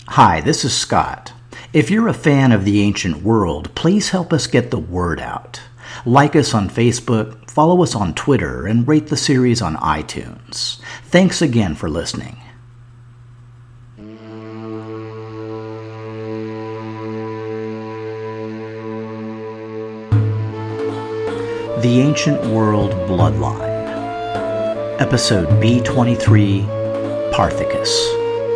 Hi, this is Scott. If you're a fan of the ancient world, please help us get the word out. Like us on Facebook, follow us on Twitter, and rate the series on iTunes. Thanks again for listening. The Ancient World Bloodline, Episode B23, Parthicus.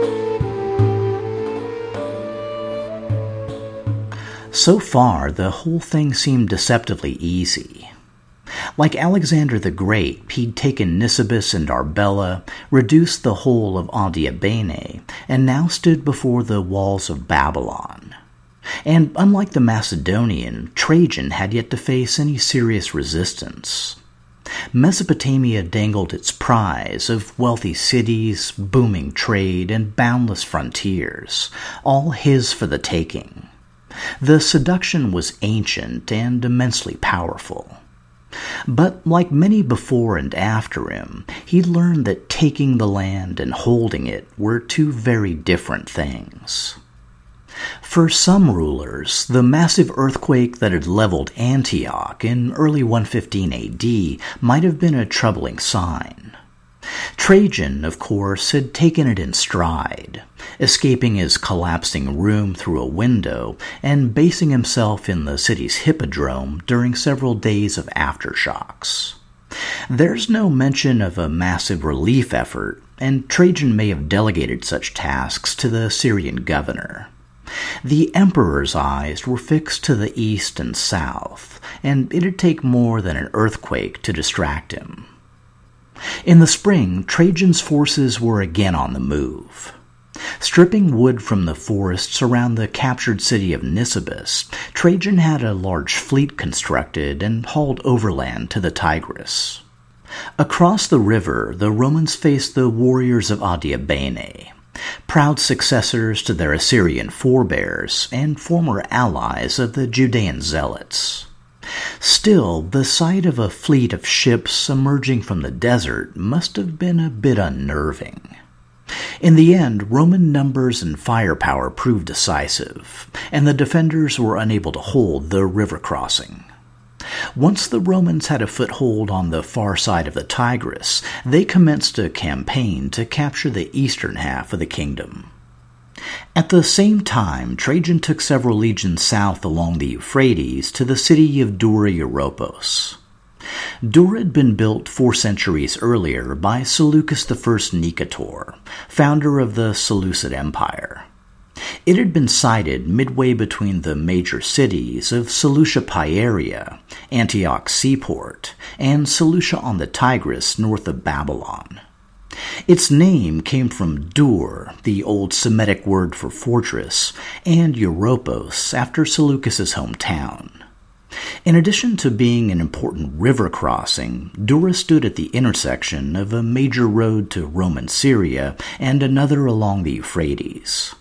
So far, the whole thing seemed deceptively easy. Like Alexander the Great, he'd taken Nisibis and Arbela, reduced the whole of Adiabene, and now stood before the walls of Babylon. And unlike the Macedonian, Trajan had yet to face any serious resistance. Mesopotamia dangled its prize of wealthy cities, booming trade, and boundless frontiers, all his for the taking. The seduction was ancient and immensely powerful. But like many before and after him, he learned that taking the land and holding it were two very different things. For some rulers, the massive earthquake that had leveled Antioch in early 115 AD might have been a troubling sign. Trajan, of course, had taken it in stride, escaping his collapsing room through a window and basing himself in the city's hippodrome during several days of aftershocks. There's no mention of a massive relief effort, and Trajan may have delegated such tasks to the Syrian governor. The emperor's eyes were fixed to the east and south, and it'd take more than an earthquake to distract him. In the spring, Trajan's forces were again on the move. Stripping wood from the forests around the captured city of Nisibis, Trajan had a large fleet constructed and hauled overland to the Tigris. Across the river, the Romans faced the warriors of Adiabene, proud successors to their Assyrian forebears and former allies of the Judean zealots. Still, the sight of a fleet of ships emerging from the desert must have been a bit unnerving. In the end, Roman numbers and firepower proved decisive, and the defenders were unable to hold the river crossing. Once the Romans had a foothold on the far side of the Tigris, they commenced a campaign to capture the eastern half of the kingdom. At the same time, Trajan took several legions south along the Euphrates to the city of Dura Europos. Dura had been built 4 centuries earlier by Seleucus I Nicator, founder of the Seleucid Empire. It had been sited midway between the major cities of Seleucia Pieria, Antioch's seaport, and Seleucia on the Tigris north of Babylon. Its name came from Dur, the old Semitic word for fortress, and Europos, after Seleucus' hometown. In addition to being an important river crossing, Dura stood at the intersection of a major road to Roman Syria and another along the Euphrates.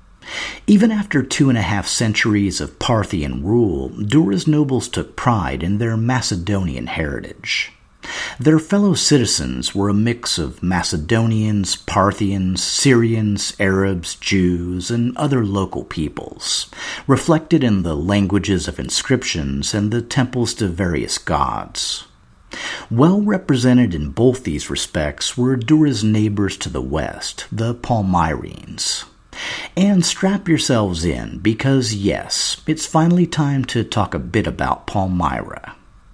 Even after 2.5 centuries of Parthian rule, Dura's nobles took pride in their Macedonian heritage. Their fellow citizens were a mix of Macedonians, Parthians, Syrians, Arabs, Jews, and other local peoples, reflected in the languages of inscriptions and the temples to various gods. Well represented in both these respects were Dura's neighbors to the west, the Palmyrenes. And strap yourselves in, because yes, it's finally time to talk a bit about Palmyra.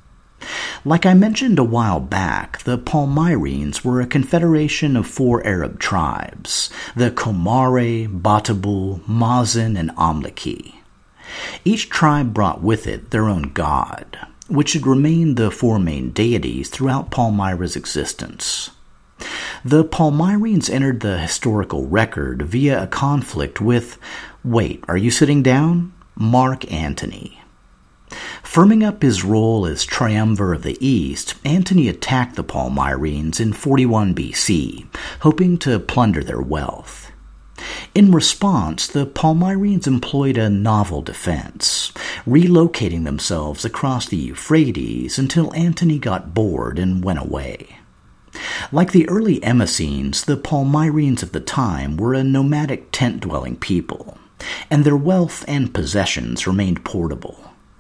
Like I mentioned a while back, the Palmyrenes were a confederation of 4 Arab tribes, the Komare, Batabul, Mazin, and Amlaki. Each tribe brought with it their own god, which had remained the 4 main deities throughout Palmyra's existence. The Palmyrenes entered the historical record via a conflict with, wait, are you sitting down? Mark Antony. Firming up his role as triumvir of the East, Antony attacked the Palmyrenes in 41 BC, hoping to plunder their wealth. In response, the Palmyrenes employed a novel defense, relocating themselves across the Euphrates until Antony got bored and went away. Like the early Emessenes, the Palmyrenes of the time were a nomadic tent-dwelling people, and their wealth and possessions remained portable.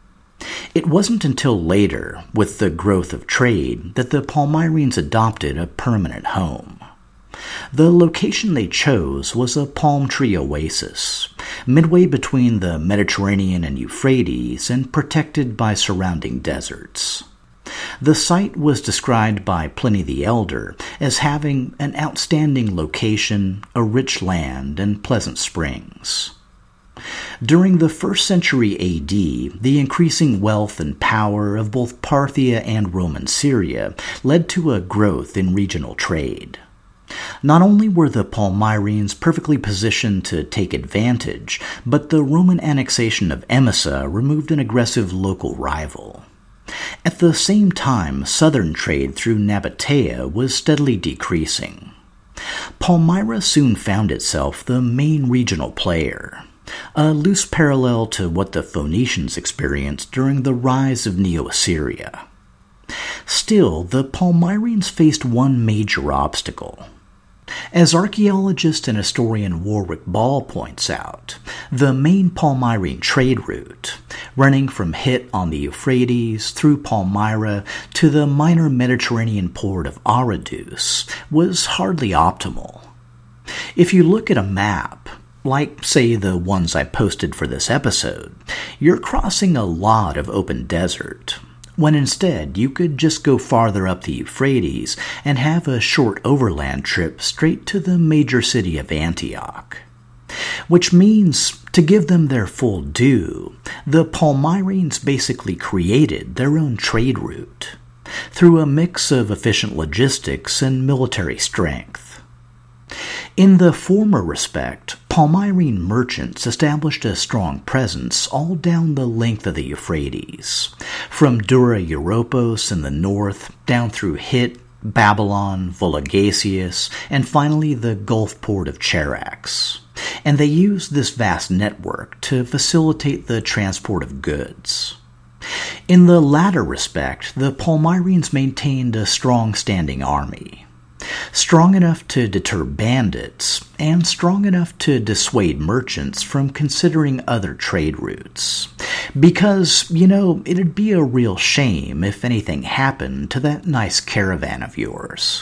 It wasn't until later, with the growth of trade, that the Palmyrenes adopted a permanent home. The location they chose was a palm tree oasis, midway between the Mediterranean and Euphrates and protected by surrounding deserts. The site was described by Pliny the Elder as having an outstanding location, a rich land, and pleasant springs. During the 1st century AD, the increasing wealth and power of both Parthia and Roman Syria led to a growth in regional trade. Not only were the Palmyrenes perfectly positioned to take advantage, but the Roman annexation of Emesa removed an aggressive local rival. At the same time, southern trade through Nabatea was steadily decreasing. Palmyra soon found itself the main regional player, a loose parallel to what the Phoenicians experienced during the rise of Neo-Assyria. Still, the Palmyrenes faced one major obstacle. As archaeologist and historian Warwick Ball points out, the main Palmyrene trade route, running from Hit on the Euphrates through Palmyra to the minor Mediterranean port of Aradus, was hardly optimal. If you look at a map, like, say, the ones I posted for this episode, you're crossing a lot of open desert, when instead you could just go farther up the Euphrates and have a short overland trip straight to the major city of Antioch. Which means, to give them their full due, the Palmyrenes basically created their own trade route, through a mix of efficient logistics and military strength. In the former respect, Palmyrene merchants established a strong presence all down the length of the Euphrates, from Dura Europos in the north, down through Hit, Babylon, Vologaseus, and finally the Gulf port of Charax. And they used this vast network to facilitate the transport of goods. In the latter respect, the Palmyrenes maintained a strong standing army, strong enough to deter bandits, and strong enough to dissuade merchants from considering other trade routes. Because, it'd be a real shame if anything happened to that nice caravan of yours.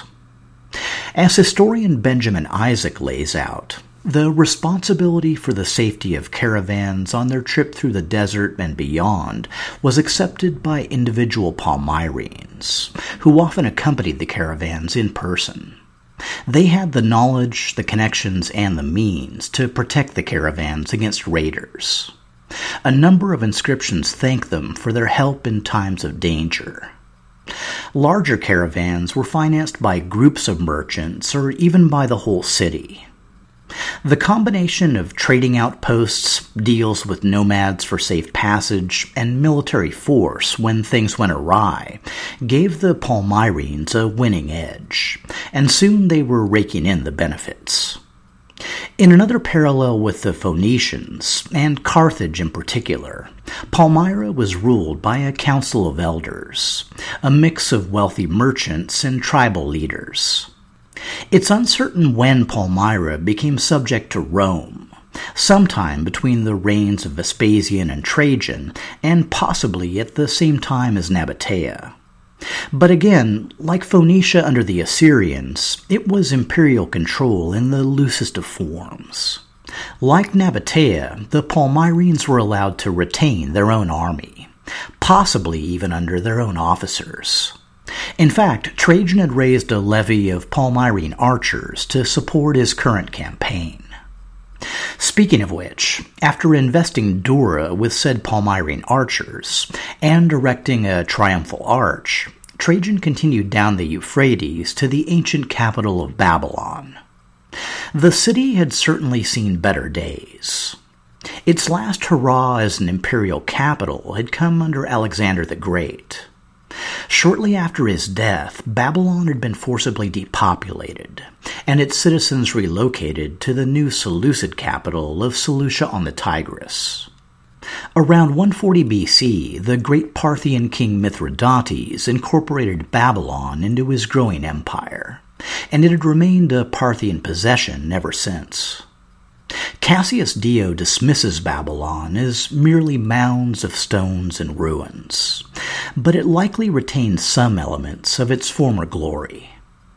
As historian Benjamin Isaac lays out, the responsibility for the safety of caravans on their trip through the desert and beyond was accepted by individual Palmyrenes, who often accompanied the caravans in person. They had the knowledge, the connections, and the means to protect the caravans against raiders. A number of inscriptions thank them for their help in times of danger. Larger caravans were financed by groups of merchants or even by the whole city. The combination of trading outposts, deals with nomads for safe passage, and military force when things went awry gave the Palmyrenes a winning edge, and soon they were raking in the benefits. In another parallel with the Phoenicians, and Carthage in particular, Palmyra was ruled by a council of elders, a mix of wealthy merchants and tribal leaders. It's uncertain when Palmyra became subject to Rome, sometime between the reigns of Vespasian and Trajan, and possibly at the same time as Nabatea. But again, like Phoenicia under the Assyrians, it was imperial control in the loosest of forms. Like Nabatea, the Palmyrenes were allowed to retain their own army, possibly even under their own officers. In fact, Trajan had raised a levy of Palmyrene archers to support his current campaign. Speaking of which, after investing Dura with said Palmyrene archers, and erecting a triumphal arch, Trajan continued down the Euphrates to the ancient capital of Babylon. The city had certainly seen better days. Its last hurrah as an imperial capital had come under Alexander the Great. Shortly after his death, Babylon had been forcibly depopulated, and its citizens relocated to the new Seleucid capital of Seleucia on the Tigris. Around 140 BC, the great Parthian king Mithridates incorporated Babylon into his growing empire, and it had remained a Parthian possession ever since. Cassius Dio dismisses Babylon as merely mounds of stones and ruins, but it likely retains some elements of its former glory.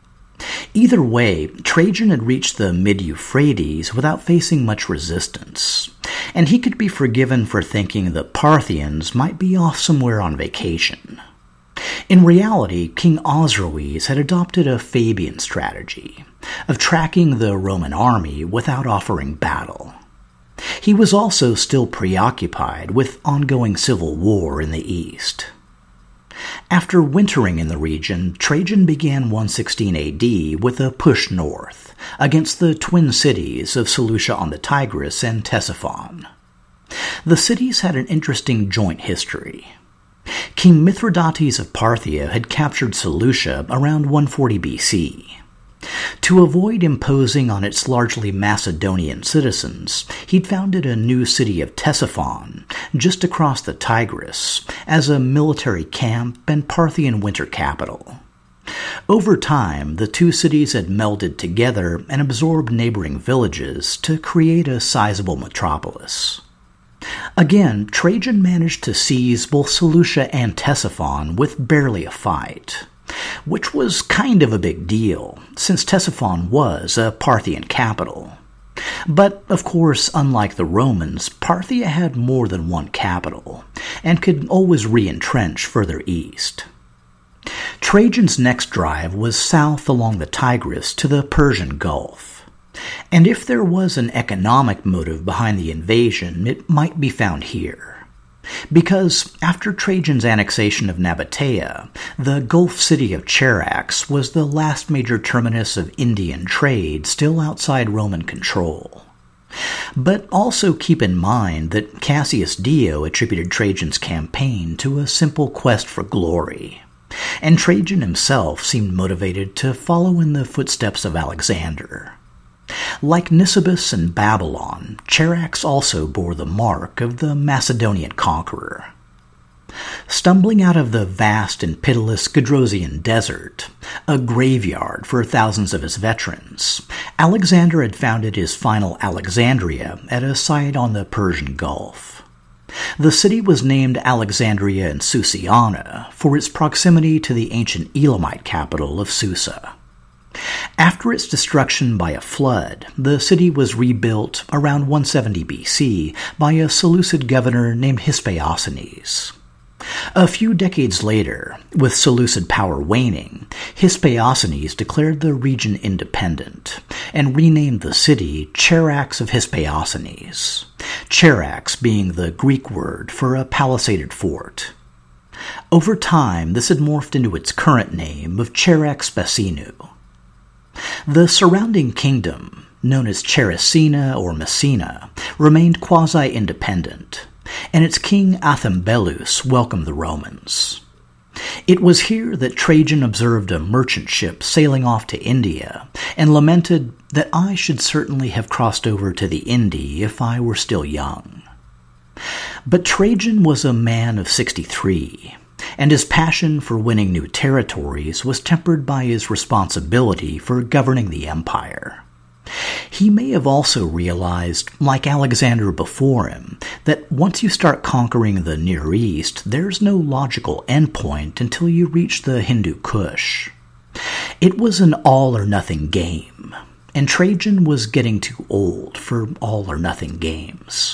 Either way, Trajan had reached the mid-Euphrates without facing much resistance, and he could be forgiven for thinking the Parthians might be off somewhere on vacation. In reality, King Osroes had adopted a Fabian strategy of tracking the Roman army without offering battle. He was also still preoccupied with ongoing civil war in the east. After wintering in the region, Trajan began 116 AD with a push north against the twin cities of Seleucia on the Tigris and Ctesiphon. The cities had an interesting joint history. King Mithridates of Parthia had captured Seleucia around 140 BC. To avoid imposing on its largely Macedonian citizens, he'd founded a new city of Ctesiphon, just across the Tigris, as a military camp and Parthian winter capital. Over time, the two cities had melded together and absorbed neighboring villages to create a sizable metropolis. Again, Trajan managed to seize both Seleucia and Ctesiphon with barely a fight, which was kind of a big deal, since Ctesiphon was a Parthian capital. But, of course, unlike the Romans, Parthia had more than one capital, and could always re-entrench further east. Trajan's next drive was south along the Tigris to the Persian Gulf. And if there was an economic motive behind the invasion, it might be found here. Because after Trajan's annexation of Nabatea, the Gulf city of Charax was the last major terminus of Indian trade still outside Roman control. But also keep in mind that Cassius Dio attributed Trajan's campaign to a simple quest for glory, and Trajan himself seemed motivated to follow in the footsteps of Alexander. Like Nisibis and Babylon, Charax also bore the mark of the Macedonian conqueror. Stumbling out of the vast and pitiless Gedrosian desert, a graveyard for thousands of his veterans, Alexander had founded his final Alexandria at a site on the Persian Gulf. The city was named Alexandria in Susiana for its proximity to the ancient Elamite capital of Susa. After its destruction by a flood, the city was rebuilt around 170 BC by a Seleucid governor named Hyspaosines. A few decades later, with Seleucid power waning, Hyspaosines declared the region independent and renamed the city Charax of Hyspaosines, Charax being the Greek word for a palisaded fort. Over time, this had morphed into its current name of Charax Spasinu. The surrounding kingdom, known as Characina or Messina, remained quasi-independent, and its king Athembelus welcomed the Romans. It was here that Trajan observed a merchant ship sailing off to India and lamented that I should certainly have crossed over to the Indie if I were still young. But Trajan was a man of 63, and his passion for winning new territories was tempered by his responsibility for governing the empire. He may have also realized, like Alexander before him, that once you start conquering the Near East, there's no logical endpoint until you reach the Hindu Kush. It was an all-or-nothing game, and Trajan was getting too old for all-or-nothing games.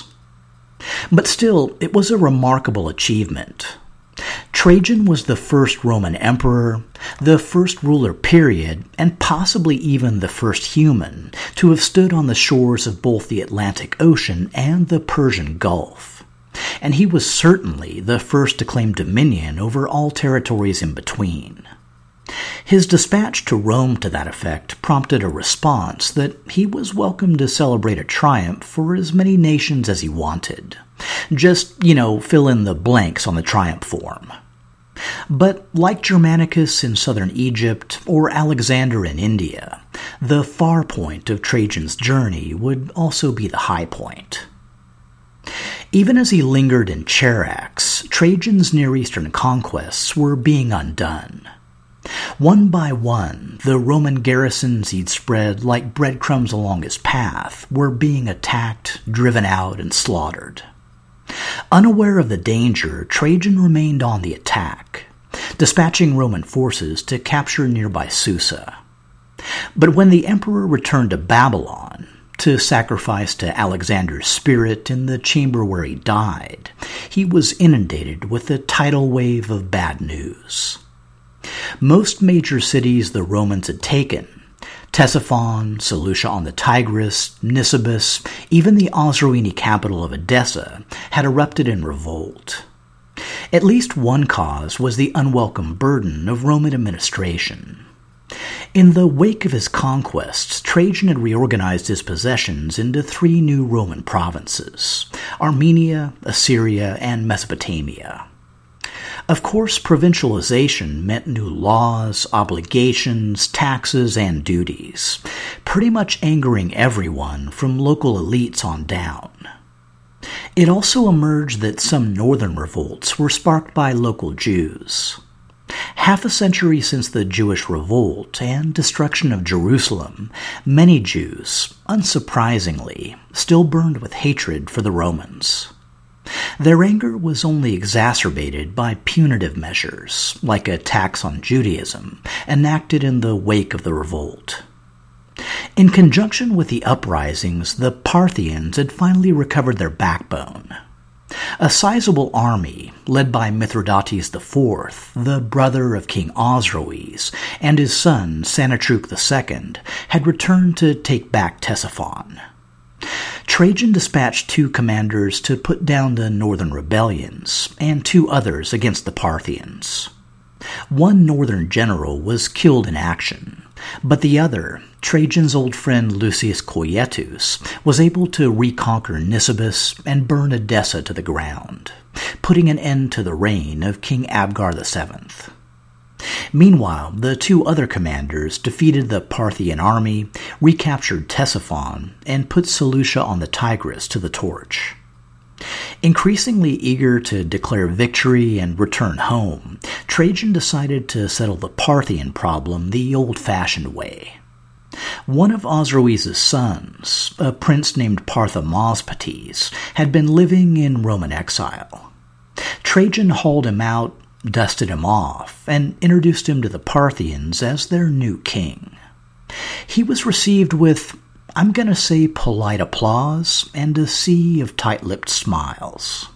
But still, it was a remarkable achievement. Trajan was the first Roman emperor, the first ruler period, and possibly even the first human to have stood on the shores of both the Atlantic Ocean and the Persian Gulf. And he was certainly the first to claim dominion over all territories in between. His dispatch to Rome to that effect prompted a response that he was welcome to celebrate a triumph for as many nations as he wanted. Just, fill in the blanks on the triumph form. But like Germanicus in southern Egypt or Alexander in India, the far point of Trajan's journey would also be the high point. Even as he lingered in Charax, Trajan's Near Eastern conquests were being undone. One by one, the Roman garrisons he'd spread like breadcrumbs along his path were being attacked, driven out, and slaughtered. Unaware of the danger, Trajan remained on the attack, dispatching Roman forces to capture nearby Susa. But when the emperor returned to Babylon to sacrifice to Alexander's spirit in the chamber where he died, he was inundated with a tidal wave of bad news. Most major cities the Romans had taken, Ctesiphon, Seleucia on the Tigris, Nisibis, even the Osroene capital of Edessa, had erupted in revolt. At least one cause was the unwelcome burden of Roman administration. In the wake of his conquests, Trajan had reorganized his possessions into 3 new Roman provinces: Armenia, Assyria, and Mesopotamia. Of course, provincialization meant new laws, obligations, taxes, and duties, pretty much angering everyone from local elites on down. It also emerged that some northern revolts were sparked by local Jews. Half a century since the Jewish revolt and destruction of Jerusalem, many Jews, unsurprisingly, still burned with hatred for the Romans. Their anger was only exacerbated by punitive measures, like a tax on Judaism, enacted in the wake of the revolt. In conjunction with the uprisings, the Parthians had finally recovered their backbone. A sizable army, led by Mithridates IV, the brother of King Osroes, and his son Sennacherib II, had returned to take back Ctesiphon. Trajan dispatched 2 commanders to put down the northern rebellions, and 2 others against the Parthians. One northern general was killed in action, but the other, Trajan's old friend Lucius Coietus, was able to reconquer Nisibis and burn Edessa to the ground, putting an end to the reign of King Abgar VII. Meanwhile, the 2 other commanders defeated the Parthian army, recaptured Ctesiphon, and put Seleucia on the Tigris to the torch. Increasingly eager to declare victory and return home, Trajan decided to settle the Parthian problem the old-fashioned way. One of Osroes' sons, a prince named Parthamospates, had been living in Roman exile. Trajan hauled him out, dusted him off, and introduced him to the Parthians as their new king. He was received with, I'm going to say, polite applause and a sea of tight-lipped smiles.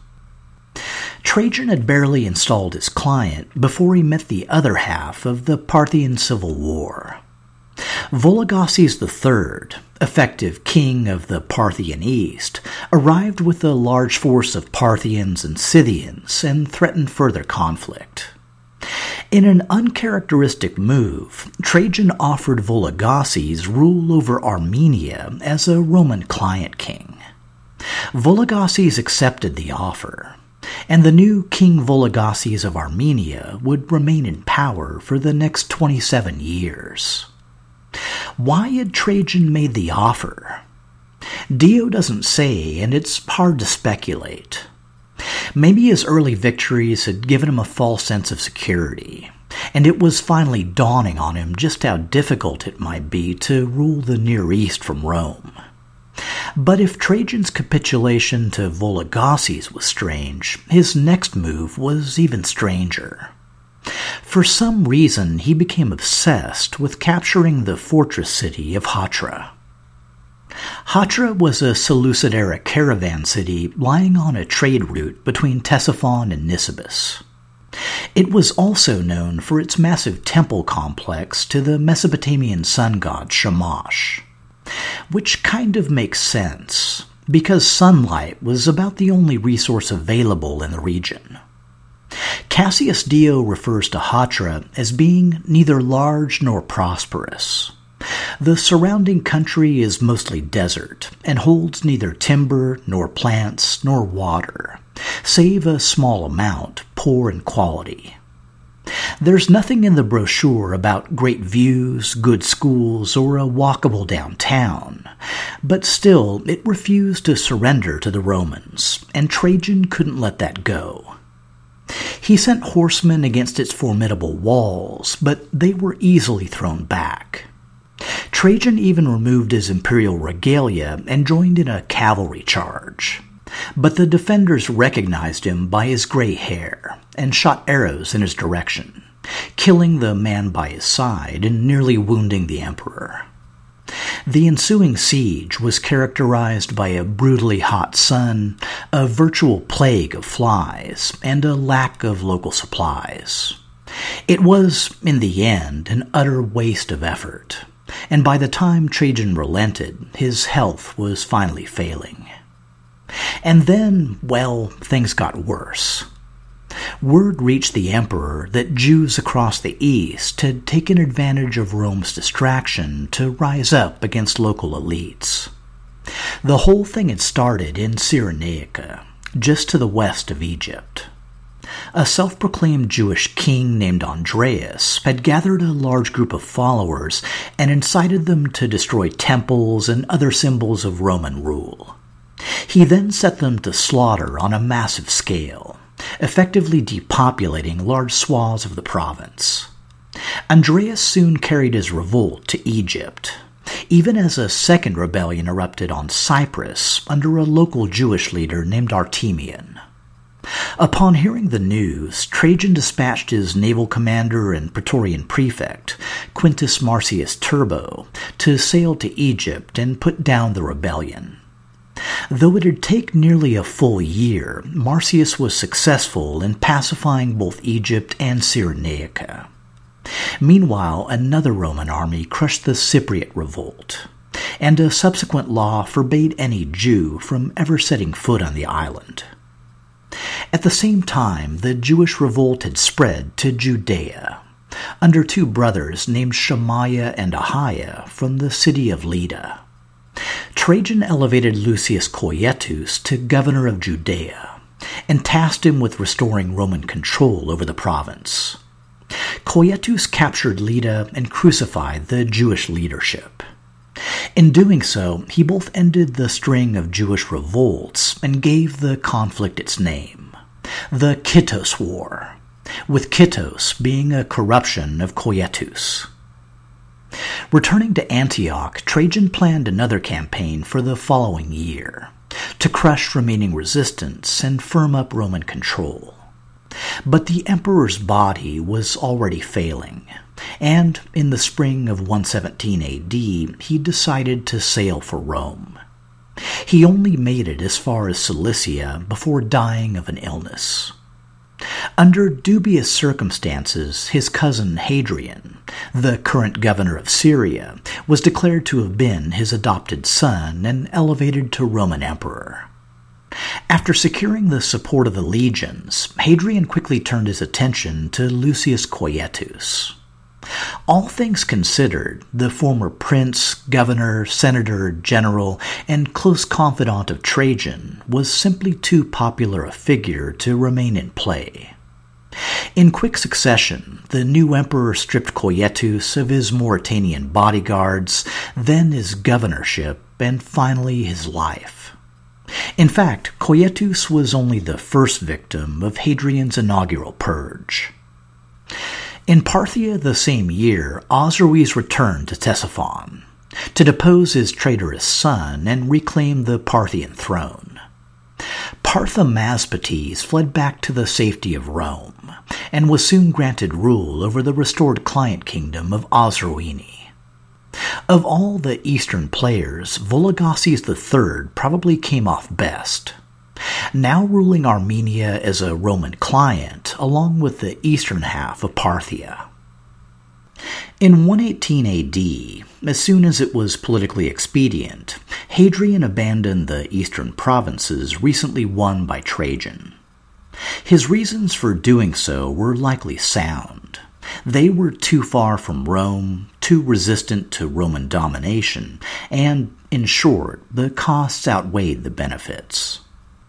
Trajan had barely installed his client before he met the other half of the Parthian Civil War. Vologases III, effective king of the Parthian East, arrived with a large force of Parthians and Scythians and threatened further conflict. In an uncharacteristic move, Trajan offered Vologases rule over Armenia as a Roman client king. Vologases accepted the offer, and the new King Vologases of Armenia would remain in power for the next 27 years. Why had Trajan made the offer? Dio doesn't say, and it's hard to speculate. Maybe his early victories had given him a false sense of security, and it was finally dawning on him just how difficult it might be to rule the Near East from Rome. But if Trajan's capitulation to Vologases was strange, his next move was even stranger. For some reason, he became obsessed with capturing the fortress city of Hatra. Hatra was a Seleucid-era caravan city lying on a trade route between Ctesiphon and Nisibis. It was also known for its massive temple complex to the Mesopotamian sun god Shamash, which kind of makes sense, because sunlight was about the only resource available in the region. Cassius Dio refers to Hatra as being neither large nor prosperous. The surrounding country is mostly desert and holds neither timber nor plants nor water, save a small amount, poor in quality. There's nothing in the brochure about great views, good schools, or a walkable downtown, but still it refused to surrender to the Romans, and Trajan couldn't let that go. He sent horsemen against its formidable walls, but they were easily thrown back. Trajan even removed his imperial regalia and joined in a cavalry charge. But the defenders recognized him by his gray hair and shot arrows in his direction, killing the man by his side and nearly wounding the emperor. The ensuing siege was characterized by a brutally hot sun, a virtual plague of flies, and a lack of local supplies. It was, in the end, an utter waste of effort, and by the time Trajan relented, his health was finally failing. And then, well, things got worse. Word reached the emperor that Jews across the east had taken advantage of Rome's distraction to rise up against local elites. The whole thing had started in Cyrenaica, just to the west of Egypt. A self-proclaimed Jewish king named Andreas had gathered a large group of followers and incited them to destroy temples and other symbols of Roman rule. He then set them to slaughter on a massive scale, effectively depopulating large swaths of the province. Andreas soon carried his revolt to Egypt, even as a second rebellion erupted on Cyprus under a local Jewish leader named Artemion. Upon hearing the news, Trajan dispatched his naval commander and praetorian prefect, Quintus Marcius Turbo, to sail to Egypt and put down the rebellion. Though it had taken nearly a full year, Marcius was successful in pacifying both Egypt and Cyrenaica. Meanwhile, another Roman army crushed the Cypriot revolt, and a subsequent law forbade any Jew from ever setting foot on the island. At the same time, the Jewish revolt had spread to Judea, under two brothers named Shemaiah and Ahiah from the city of Lydda. Trajan elevated Lucius Coietus to governor of Judea and tasked him with restoring Roman control over the province. Coietus captured Lydda and crucified the Jewish leadership. In doing so, he both ended the string of Jewish revolts and gave the conflict its name, the Kittos War, with Kittos being a corruption of Coietus. Returning to Antioch, Trajan planned another campaign for the following year, to crush remaining resistance and firm up Roman control. But the emperor's body was already failing, and in the spring of 117 AD, he decided to sail for Rome. He only made it as far as Cilicia before dying of an illness. Under dubious circumstances, his cousin Hadrian, the current governor of Syria, was declared to have been his adopted son and elevated to Roman emperor. After securing the support of the legions, Hadrian quickly turned his attention to Lucius Coietus. All things considered, the former prince, governor, senator, general, and close confidant of Trajan was simply too popular a figure to remain in play. In quick succession, the new emperor stripped Coietus of his Mauritanian bodyguards, then his governorship, and finally his life. In fact, Coietus was only the first victim of Hadrian's inaugural purge. In Parthia the same year, Osroes returned to Ctesiphon to depose his traitorous son and reclaim the Parthian throne. Parthamaspates fled back to the safety of Rome and was soon granted rule over the restored client kingdom of Osroene. Of all the eastern players, Vologases III probably came off best, now ruling Armenia as a Roman client along with the eastern half of Parthia. In 118 AD, as soon as it was politically expedient, Hadrian abandoned the eastern provinces recently won by Trajan. His reasons for doing so were likely sound. They were too far from Rome, too resistant to Roman domination, and, in short, the costs outweighed the benefits.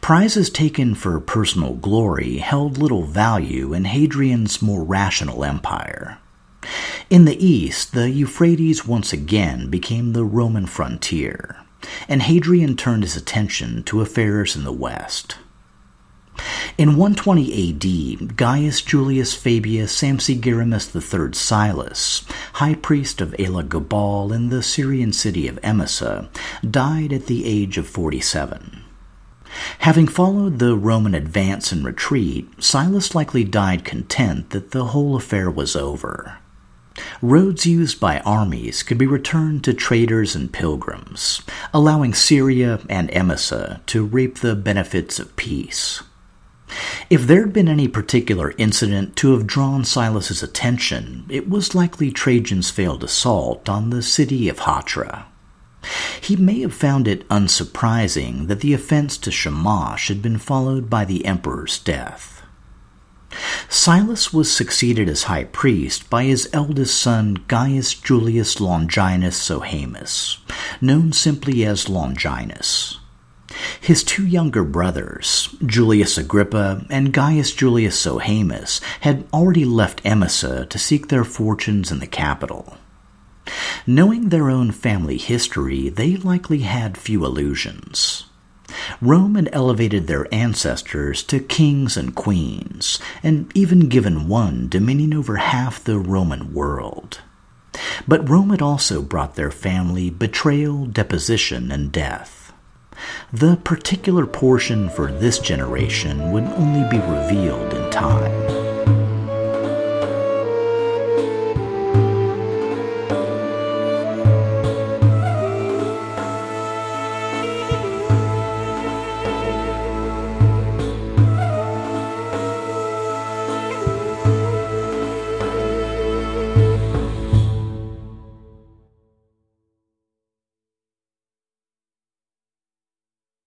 Prizes taken for personal glory held little value in Hadrian's more rational empire. In the east, the Euphrates once again became the Roman frontier, and Hadrian turned his attention to affairs in the west. In 120 AD, Gaius Julius Fabius Sampsigirimus III Silas, high priest of Elagabal in the Syrian city of Emesa, died at the age of 47. Having followed the Roman advance and retreat, Silas likely died content that the whole affair was over. Roads used by armies could be returned to traders and pilgrims, allowing Syria and Emesa to reap the benefits of peace. If there had been any particular incident to have drawn Silas's attention, it was likely Trajan's failed assault on the city of Hatra. He may have found it unsurprising that the offense to Shamash had been followed by the emperor's death. Silas was succeeded as high priest by his eldest son Gaius Julius Longinus Sohaemus, known simply as Longinus. His two younger brothers, Julius Agrippa and Gaius Julius Sohaemus, had already left Emesa to seek their fortunes in the capital. Knowing their own family history, they likely had few illusions. Rome had elevated their ancestors to kings and queens, and even given one dominion over half the Roman world. But Rome had also brought their family betrayal, deposition, and death. The particular portion for this generation would only be revealed in time.